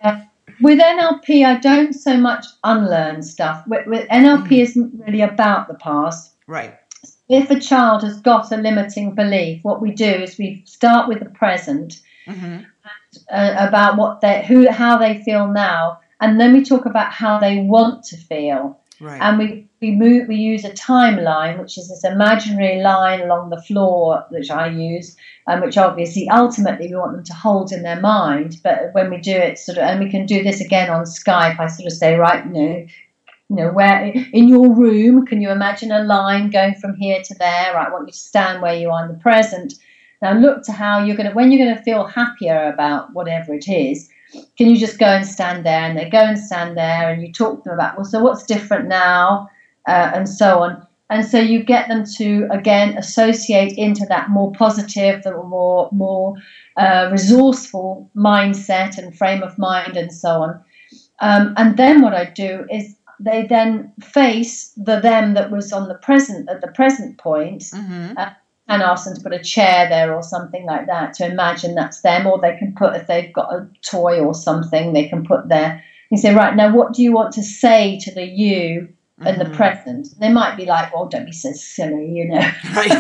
With N L P, I don't so much unlearn stuff. With, with N L P mm. isn't really about the past. Right. If a child has got a limiting belief, what we do is we start with the present, mm-hmm. and, uh, about what they, who, how they feel now, and then we talk about how they want to feel. Right. And we we move. We use a timeline, which is this imaginary line along the floor, which I use, and um, which obviously ultimately we want them to hold in their mind. But when we do it, sort of, and we can do this again on Skype. I sort of say, right, you know, you know, where in your room, can you imagine a line going from here to there? Right, I want you to stand where you are in the present. Now look to how you're going to, when you're going to feel happier about whatever it is. Can you just go and stand there? And they go and stand there, and you talk to them about, well, so what's different now, uh, and so on. And so you get them to, again, associate into that more positive, the more more uh, resourceful mindset and frame of mind and so on. Um, and then what I do is they then face the them that was on the present, at the present point, mm-hmm. uh, and ask them to put a chair there or something like that to imagine that's them, or they can put, if they've got a toy or something, they can put there. You say, right, now what do you want to say to the you mm-hmm. in the present? And they might be like, well, don't be so silly, you know. Right.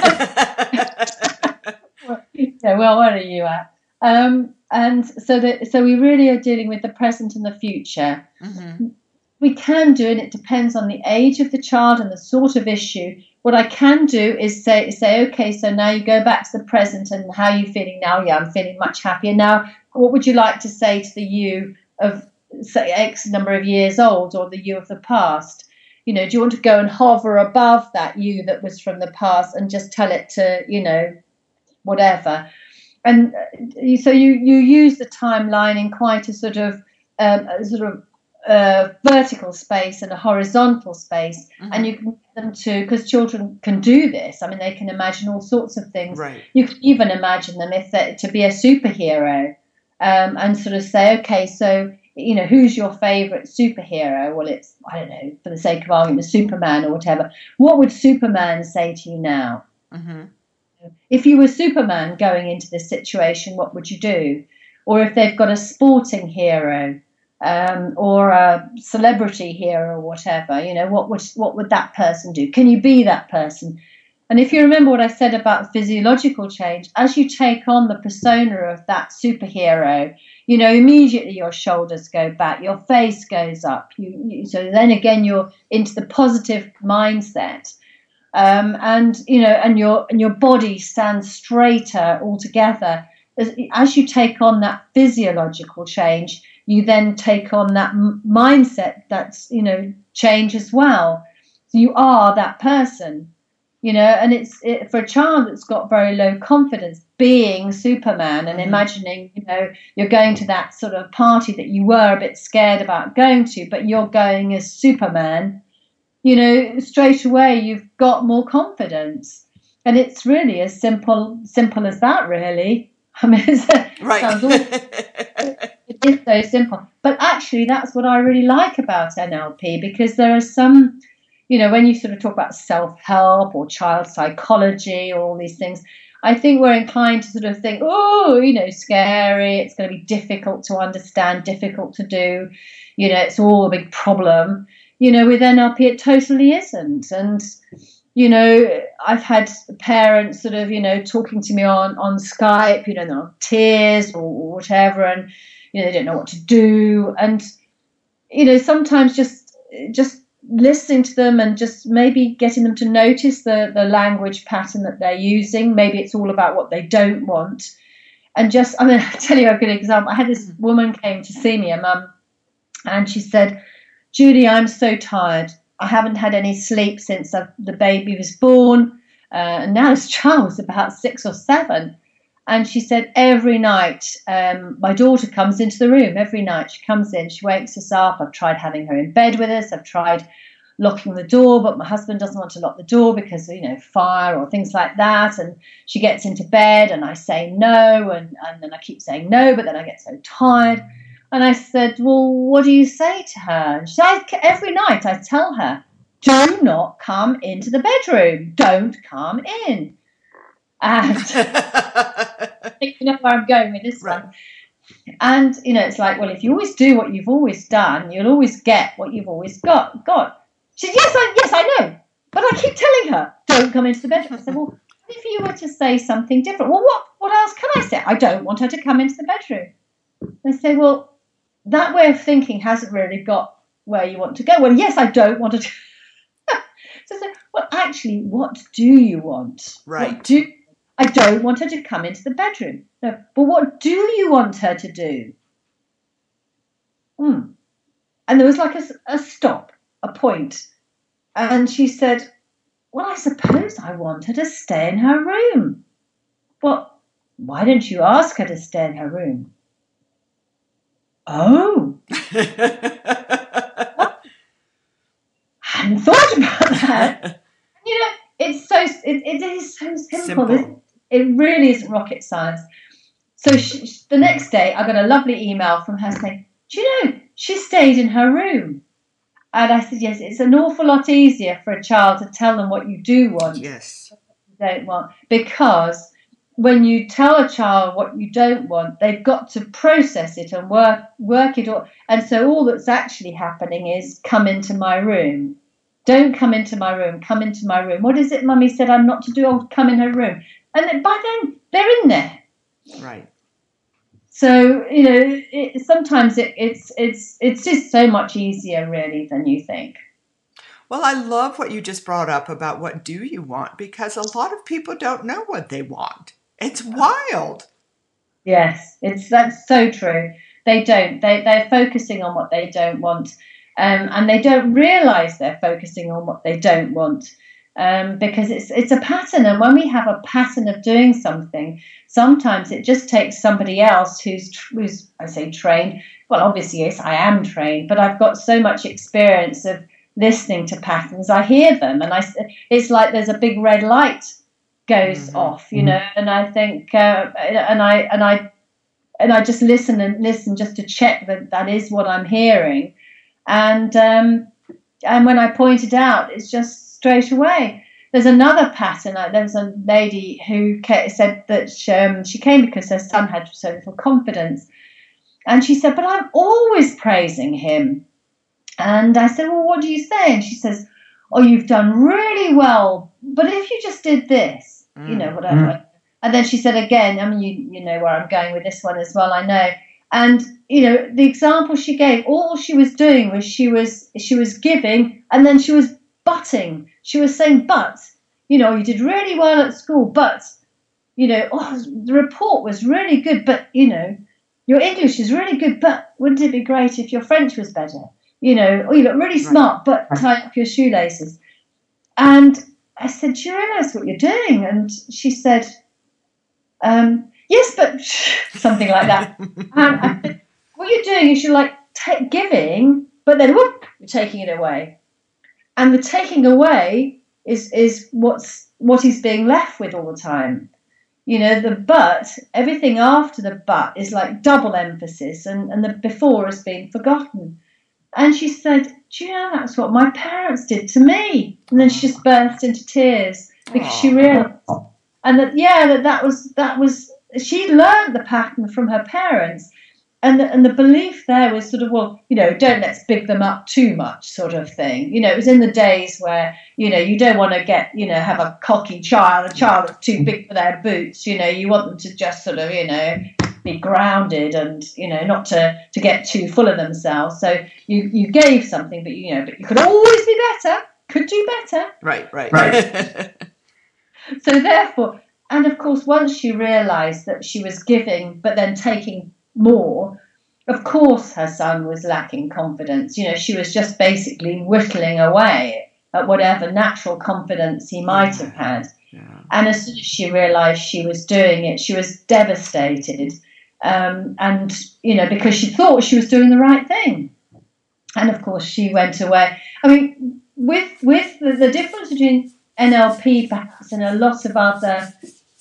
Yeah, well, where are you at? Um, and so that, so we really are dealing with the present and the future. Mm-hmm. We can do, and it depends on the age of the child and the sort of issue. What I can do is say, say, okay, so now you go back to the present, and how are you feeling now? Yeah, I'm feeling much happier now. What would you like to say to the you of, say, X number of years old, or the you of the past? You know, do you want to go and hover above that you that was from the past and just tell it to, you know, whatever? And so you, you use the timeline in quite a sort of, um, a sort of, Uh, vertical space and a horizontal space, mm-hmm. and you can get them to, because children can do this. I mean, they can imagine all sorts of things. Right. You can even imagine them if they to be a superhero, um, and sort of say, okay, so you know, who's your favourite superhero? Well, it's, I don't know, for the sake of argument, Superman or whatever. What would Superman say to you now? Mm-hmm. If you were Superman going into this situation, what would you do? Or if they've got a sporting hero. Um, or a celebrity hero or whatever, you know, what would what would that person do? Can you be that person? And if you remember what I said about physiological change, as you take on the persona of that superhero, you know, immediately your shoulders go back, your face goes up. You, you so then again you're into the positive mindset, um, and you know, and your and your body stands straighter altogether. As, as you take on that physiological change, you then take on that m- mindset that's, you know, change as well. So you are that person, you know, and it's it, for a child that's got very low confidence, being Superman and mm-hmm. imagining, you know, you're going to that sort of party that you were a bit scared about going to, but you're going as Superman, you know, straight away you've got more confidence. And it's really as simple simple as that, really. I mean, it's, it right. sounds awful. It It is so simple. But actually, that's what I really like about N L P, because there are some, you know, when you sort of talk about self-help or child psychology or all these things, I think we're inclined to sort of think, oh, you know, scary, it's going to be difficult to understand, difficult to do, you know, it's all a big problem. You know, with N L P, it totally isn't. And, you know, I've had parents sort of, you know, talking to me on, on Skype, you know, they're on tears or, or whatever, and, you know, they don't know what to do. And, you know, sometimes just just listening to them and just maybe getting them to notice the, the language pattern that they're using. Maybe it's all about what they don't want. And just, I'm going to tell you a good example. I had this woman came to see me, a mum, and she said, Judy, I'm so tired. I haven't had any sleep since I've, the baby was born. Uh, and now this child was about six or seven. And she said, every night, um, my daughter comes into the room. Every night she comes in, she wakes us up. I've tried having her in bed with us. I've tried locking the door, but my husband doesn't want to lock the door because, you know, fire or things like that. And she gets into bed and I say no. And, and then I keep saying no, but then I get so tired. And I said, well, what do you say to her? And she said, every night I tell her, do not come into the bedroom. Don't come in. And I think you know where I'm going with this right. one. And, you know, it's like, well, if you always do what you've always done, you'll always get what you've always got. got. She said, yes, I, yes, I know. But I keep telling her, don't come into the bedroom. I said, well, what if you were to say something different? Well, what, what else can I say? I don't want her to come into the bedroom. They say, well, that way of thinking hasn't really got where you want to go. Well, yes, I don't want to. So I said, well, actually, what do you want? Right. What do I don't want her to come into the bedroom. No, but what do you want her to do? Hmm. And there was like a, a stop, a point. And she said, well, I suppose I want her to stay in her room. Well, why don't you ask her to stay in her room? Oh. I hadn't thought about that. You know, it's so, it, it is so simple. simple. It really isn't rocket science. So she, the next day, I got a lovely email from her saying, do you know, she stayed in her room. And I said, yes, it's an awful lot easier for a child to tell them what you do want. Yes. You don't want. Because when you tell a child what you don't want, they've got to process it and work work it all. And so all that's actually happening is come into my room. Don't come into my room. Come into my room. What is it Mummy said I'm not to do? Oh, come in her room. And then by then, they're in there. Right. So, you know, it, sometimes it, it's it's it's just so much easier, really, than you think. Well, I love what you just brought up about what do you want, because a lot of people don't know what they want. It's wild. Yes, it's that's so true. They don't. They, they're focusing on what they don't want. Um, and they don't realise they're focusing on what they don't want. Um, because it's it's a pattern, and when we have a pattern of doing something, sometimes it just takes somebody else who's who's I say trained. Well, obviously, yes, I am trained, but I've got so much experience of listening to patterns. I hear them, and I it's like there's a big red light goes mm-hmm. off, you know, and I think, uh, and I and I and I just listen and listen just to check that that is what I'm hearing, and um, and when I point it out, it's just straight away. There's another pattern. There was a lady who said that she, um, she came because her son had so little confidence. And she said, but I'm always praising him. And I said, well, what do you say? And she says, oh, you've done really well. But if you just did this, mm. you know, whatever. Mm. And then she said again, I mean, you, you know where I'm going with this one as well, I know. And, you know, the example she gave, all she was doing was she was she was giving, and then she was butting. She was saying, but, you know, you did really well at school, but, you know, oh, the report was really good, but, you know, your English is really good, but wouldn't it be great if your French was better? You know, oh, you look really smart, but tie up your shoelaces. And I said, do you realise what you're doing? And she said, um, yes, but something like that. And I said, what you're doing is you're like t- giving, but then whoop, you're taking it away. And the taking away is is what's what he's being left with all the time. You know, the but, everything after the but is like double emphasis, and, and the before has been forgotten. And she said, do you know, that's what my parents did to me? And then she just burst into tears because she realised, and that, yeah, that that was, that was, she learned the pattern from her parents. And the, and the belief there was sort of, well, you know, don't let's big them up too much sort of thing. You know, it was in the days where, you know, you don't want to get, you know, have a cocky child, a child that's too big for their boots. You know, you want them to just sort of, you know, be grounded and, you know, not to, to get too full of themselves. So you, you gave something, but, you know, but you could always be better, could do better. Right, right, right. So therefore, and of course, once she realised that she was giving, but then taking more, of course her son was lacking confidence. You know, she was just basically whittling away at whatever natural confidence he might have had. Yeah. And as soon as she realised she was doing it, she was devastated. Um, and, you know, because she thought she was doing the right thing. And of course she went away. I mean, with with the, the difference between N L P perhaps and a lot of other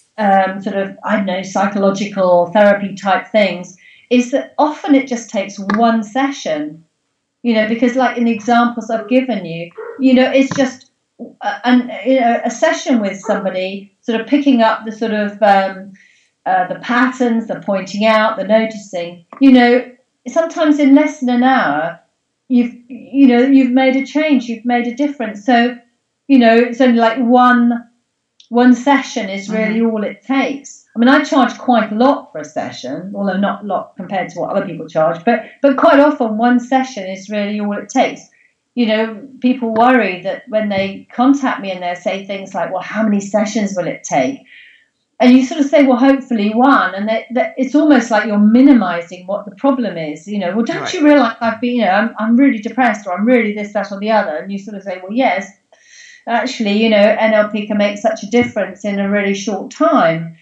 um, sort of, I don't know, psychological therapy type things, is that often it just takes one session, you know, because like in the examples I've given you, you know, it's just a, an, you know, a session with somebody sort of picking up the sort of um, uh, the patterns, the pointing out, the noticing, you know, sometimes in less than an hour, you've, you know, you've made a change, you've made a difference. So, you know, it's only like one, one session is really mm-hmm. all it takes. I mean, I charge quite a lot for a session, although not a lot compared to what other people charge, but but quite often one session is really all it takes. You know, people worry that when they contact me and they say things like, well, how many sessions will it take? And you sort of say, well, hopefully one. And that, that it's almost like you're minimizing what the problem is. You know, well, don't right. you realize I've been, you know, I'm, I'm really depressed, or I'm really this, that, or the other. And you sort of say, well, yes, actually, you know, N L P can make such a difference in a really short time.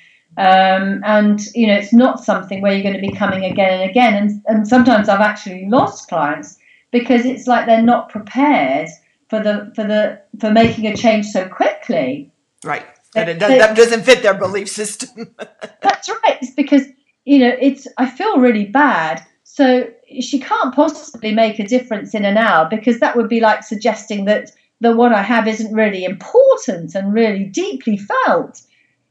Um, and, you know, it's not something where you're going to be coming again and again. And, and sometimes I've actually lost clients because it's like they're not prepared for the for the for making a change so quickly. Right. And it does, that doesn't fit their belief system. That's right. It's because, you know, it's I feel really bad. So she can't possibly make a difference in an hour, because that would be like suggesting that, that what I have isn't really important and really deeply felt.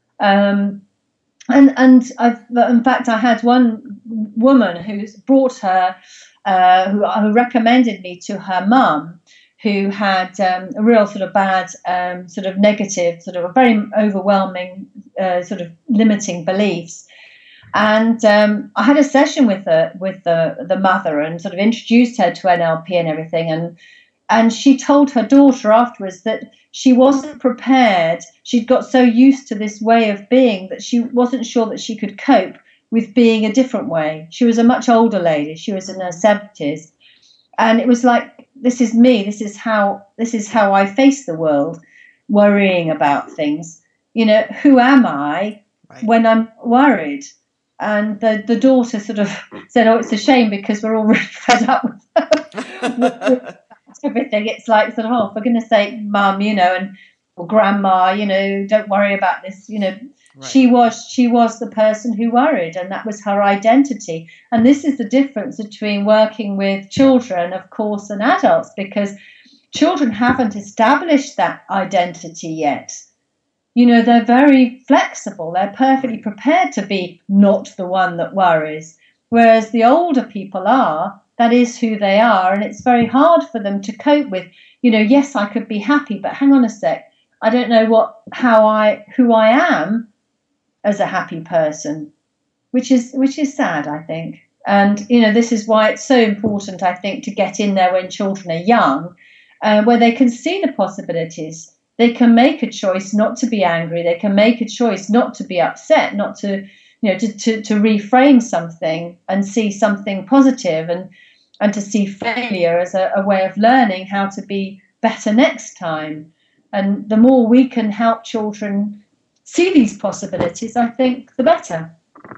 Um And and I've, in fact, I had one woman who's brought her, uh, who, who recommended me to her mum, who had um, a real sort of bad, um, sort of negative, sort of a very overwhelming, uh, sort of limiting beliefs. And um, I had a session with the with the the mother and sort of introduced her to N L P and everything, and. And she told her daughter afterwards that she wasn't prepared. She'd got so used to this way of being that she wasn't sure that she could cope with being a different way. She was a much older lady. She was in her seventies. And it was like, this is me. This is how, this is how I face the world, worrying about things. You know, who am I right. when I'm worried? And the, the daughter sort of said, oh, it's a shame because we're all really fed up with her. Everything. It's like sort of, oh, for goodness sake, mum, you know, and or grandma, you know, don't worry about this, you know. Right. She was she was the person who worried, and that was her identity. And this is the difference between working with children, of course, and adults, because children haven't established that identity yet. You know, they're very flexible. They're perfectly prepared to be not the one that worries, whereas the older people are. That is who they are, and it's very hard for them to cope with, you know, yes, I could be happy, but hang on a sec, I don't know what, how I, who I am as a happy person, which is, which is sad, I think. And, you know, this is why it's so important, I think, to get in there when children are young, uh, where they can see the possibilities. They can make a choice not to be angry. They can make a choice not to be upset, not to, you know, to, to, to reframe something and see something positive, and and to see failure as a, a way of learning how to be better next time. And the more we can help children see these possibilities, I think, the better.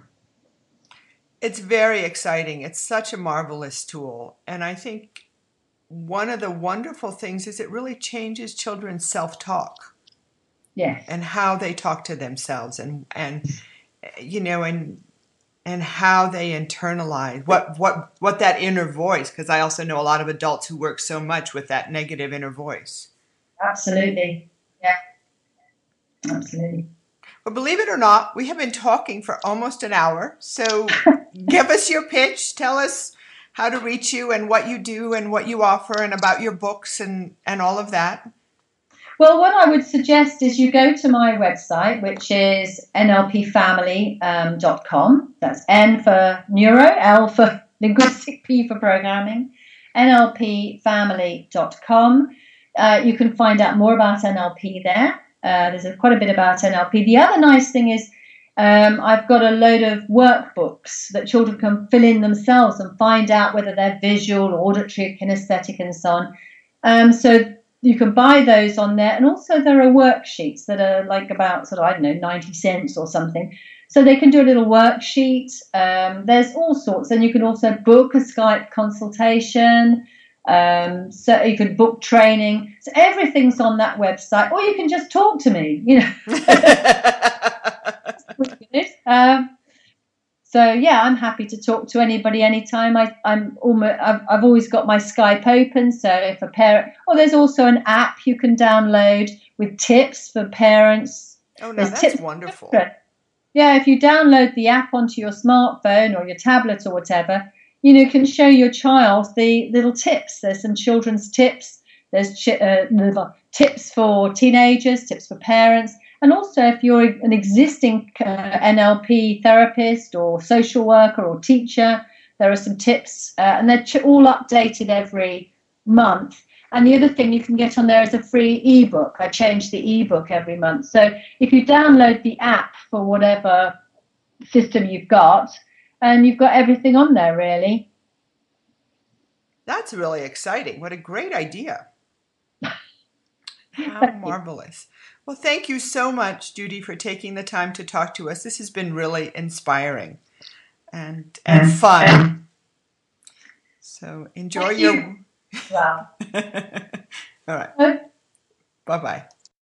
It's very exciting. It's such a marvelous tool. And I think one of the wonderful things is it really changes children's self-talk. Yes. And how they talk to themselves. And, and you know, and and how they internalize what what what that inner voice, because I also know a lot of adults who work so much with that negative inner voice. Absolutely. Yeah. Absolutely. Well, believe it or not, we have been talking for almost an hour. So give us your pitch. Tell us how to reach you and what you do and what you offer and about your books and, and all of that. Well, what I would suggest is you go to my website, which is N L P family dot com. That's N for neuro, L for linguistic, P for programming, N L P family dot com. Uh, you can find out more about N L P there. Uh, there's a, quite a bit about N L P. The other nice thing is um, I've got a load of workbooks that children can fill in themselves and find out whether they're visual, auditory, kinesthetic, and so on. Um, so you can buy those on there. And also there are worksheets that are like about sort of, I don't know, ninety cents or something. So they can do a little worksheet. Um, there's all sorts. And you can also book a Skype consultation. Um, so you could book training. So everything's on that website. Or you can just talk to me, you know. um, So yeah, I'm happy to talk to anybody anytime. I, I'm almost, I've, I've always got my Skype open. So if a parent, oh, there's also an app you can download with tips for parents. Oh, no, there's that's tips wonderful. Yeah, if you download the app onto your smartphone or your tablet or whatever, you know, you can show your child the little tips. There's some children's tips. There's ch- uh, tips for teenagers, tips for parents. And also, if you're an existing uh, N L P therapist or social worker or teacher, there are some tips, uh, and they're ch- all updated every month. And the other thing you can get on there is a free ebook. I change the ebook every month. So if you download the app for whatever system you've got, and you've got everything on there, really. That's really exciting. What a great idea. How marvelous. Well, thank you so much, Judy, for taking the time to talk to us. This has been really inspiring and and fun. So enjoy thank your... you. Wow. All right. Bye-bye.